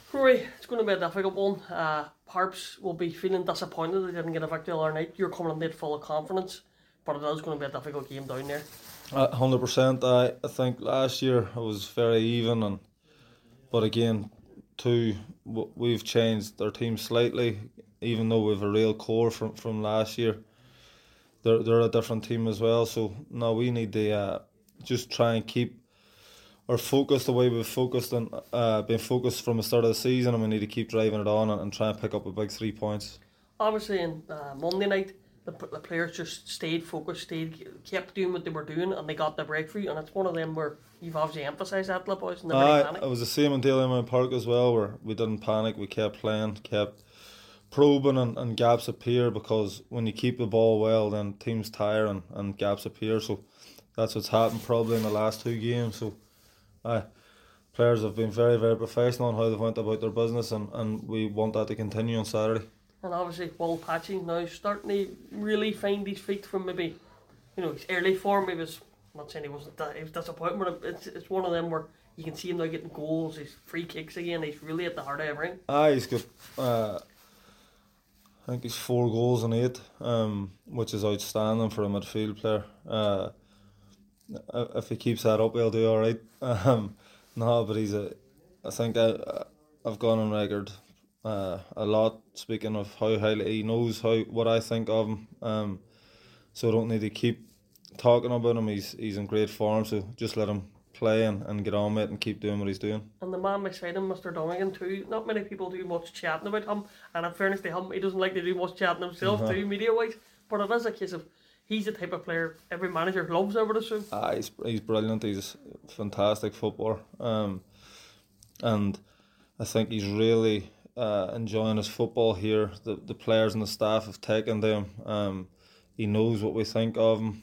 Rory, it's going to be a difficult one. Harps will be feeling disappointed they didn't get a victory the other night. You're coming in there full of confidence, but it is going to be a difficult game down there. 100%. I think last year it was very even, but again, we've changed our team slightly, even though we've a real core from last year. They're a different team as well, so now we need to just try and keep our focus the way we've focused and been focused from the start of the season, and we need to keep driving it on and try and pick up a big 3 points. Obviously, in Monday night, the players just stayed focused, kept doing what they were doing, and they got the breakthrough. And it's one of them where you've obviously emphasised that, the boys, and never panic. It was the same in Dalymount Park as well, where we didn't panic. We kept playing, kept probing, and gaps appear, because when you keep the ball well, then teams tire and gaps appear. So that's what's happened probably in the last 2 games. So players have been very, very professional in how they've went about their business, and we want that to continue on Saturday. And obviously, Will Patchy now starting to really find his feet from maybe, his early form. He was, I'm not saying he was disappointing, but it's one of them where you can see him now getting goals, his free kicks again. He's really at the heart of everything. He's got, I think he's 4 goals and 8, which is outstanding for a midfield player. If he keeps that up, he'll do all right. No, but I think I've gone on record a lot speaking of how highly he knows what I think of him. So I don't need to keep talking about him. He's in great form, so just let him play and get on with it and keep doing what he's doing. And the man beside him, Mr. Donegan too. Not many people do much chatting about him, and in fairness to him, he doesn't like to do much chatting himself too, media wise. But it is a case of he's the type of player every manager loves, I would assume. He's brilliant. He's a fantastic footballer. And I think he's really enjoying his football here. The players and the staff have taken to him. He knows what we think of him.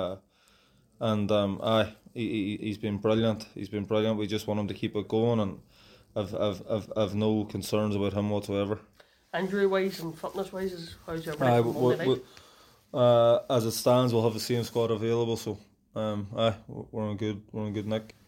He's been brilliant. He's been brilliant. We just want him to keep it going, and I've no concerns about him whatsoever. Injury wise and fitness wise, how's your Monday night? As it stands, we'll have the same squad available, so we're in good nick.